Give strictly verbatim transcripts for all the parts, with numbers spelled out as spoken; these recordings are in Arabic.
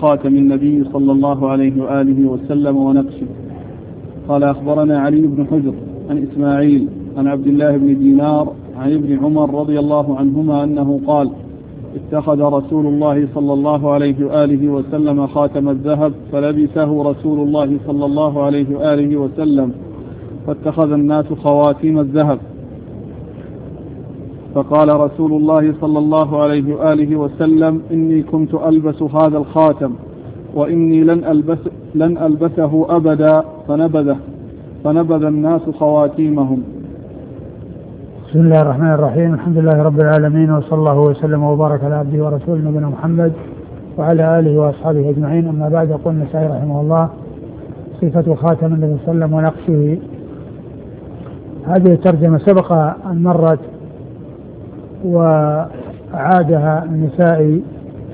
خاتم النبي صلى الله عليه وآله وسلم ونقشه. قال أخبرنا علي بن حجر عن إسماعيل عن عبد الله بن دينار عن ابن عمر رضي الله عنهما أنه قال: اتخذ رسول الله صلى الله عليه وآله وسلم خاتم الذهب فلبسه رسول الله صلى الله عليه وآله وسلم، فاتخذ الناس خواتيم الذهب. فقال رسول الله صلى الله عليه وآله وسلم: إني كنت ألبس هذا الخاتم وإني لن, ألبس لن ألبسه أبدا، فنبذه فنبذ الناس خواتيمهم. بسم الله الرحمن الرحيم. الحمد لله رب العالمين، وصلى الله وسلم وبارك على عبده ورسوله نبينا محمد وعلى آله وأصحابه أجمعين. أما بعد، يقول النسائي رحمه الله: صفة خاتم النبي صلى الله عليه وسلم ونقشه. هذه الترجمة سبق أن مرت وعادها النسائي،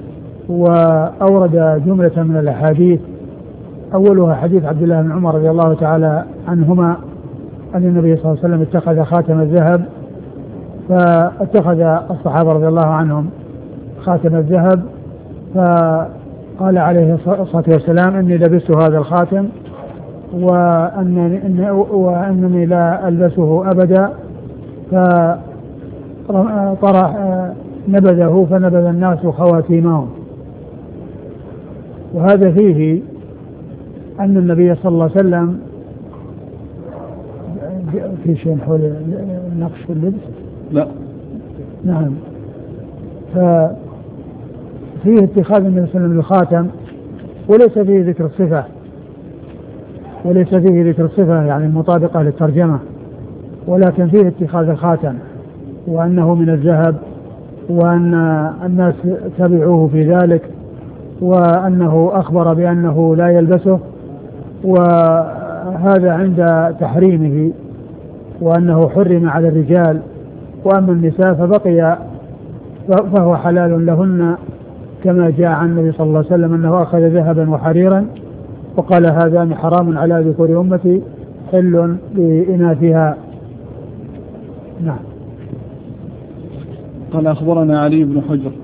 وأورد جملة من الأحاديث، أولها حديث عبد الله بن عمر رضي الله تعالى عنهما أن النبي صلى الله عليه وسلم اتخذ خاتم الذهب، فاتخذ الصحابة رضي الله عنهم خاتم الذهب، فقال عليه الصلاة والسلام: إني لبست هذا الخاتم وأنني, وأنني لا ألبسه أبدا، فطرح نبذه فنبذ الناس خواتيمهم. وهذا فيه أن النبي صلى الله عليه وسلم في شيء حول النقش في اللبس؟ لا. نعم. ففيه اتخاذ النبي صلى الله عليه وسلم للخاتم، وليس فيه ذكر الصفة، وليس فيه ذكر الصفة يعني المطابقة للترجمة، ولكن فيه اتخاذ الخاتم وأنه من الذهب، وأن الناس تبعوه في ذلك، وأنه أخبر بأنه لا يلبسه، وهذا عند تحريمه، وأنه حرم على الرجال، وأما النساء فبقي فهو حلال لهن، كما جاء عن النبي صلى الله عليه وسلم أنه أخذ ذهبا وحريرا وقال: هذان حرام على ذكور أمتي حل لإناثها. نعم. قال أخبرنا علي بن حجر